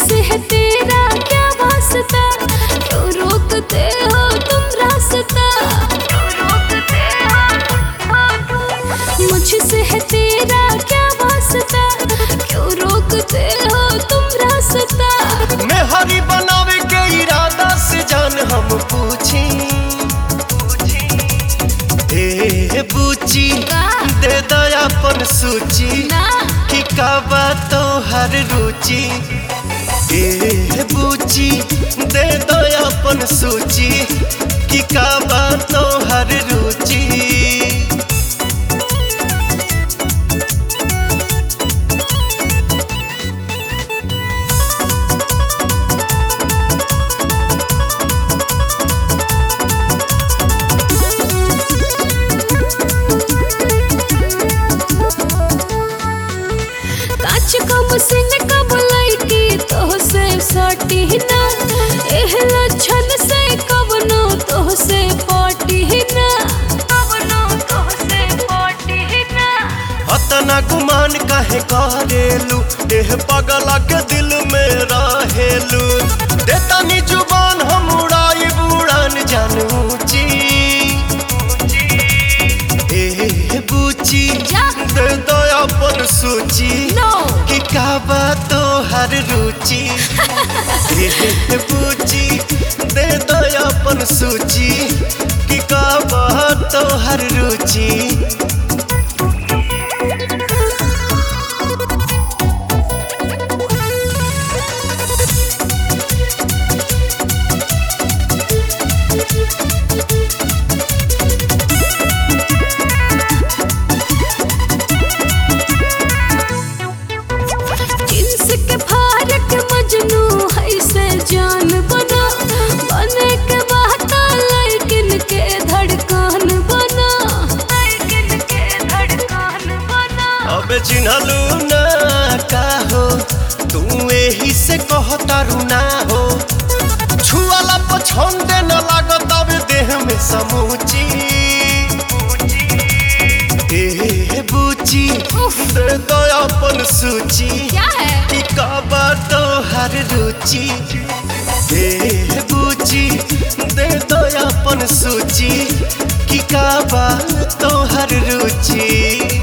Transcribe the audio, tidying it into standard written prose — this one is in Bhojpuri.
मुझसे है तेरा क्या वास्ता, क्यों रोकते हो तुम रास्ता, क्यों रोकते हो। मुझसे है तेरा क्या वास्ता, क्यों रोकते हो तुम रास्ता। मैं हरी बनावे के इरादा से जान हम पूछी ए बूची दे दयापन सूची कि का बात तो हर रुचि। ए बूची दे दयापन सूची कि का बात तो हर रुचि। सिन कब लैकी तो से सटी ना, एह लक्षण से कबनो तो से पटी ना, कबनो तो से पटी ना। अतना गुमान काहे करेलू, एह पगला के दिल में रहेलू। देता नी जुबान हम उड़ाई बुड़ान जानूची। ए बूची दे दो अपन सूची कि का बात तो हर रुचि। ए बूची दे दो अपन सूची कि का बात तो हर रुचि। जान बना बने के बहता लेकिन के धड़कन बना, लेकिन के धड़कन बना। अब चिन्हलू ना का हो तू एही से कहता रुना हो। छुआला पछंदे न लागत अब देह में समूची। ए बूची दे दो अपन सूची कि का बात तो हर रुचि। ए बूची दे दो अपन सूची कि का बात तो हर रुचि।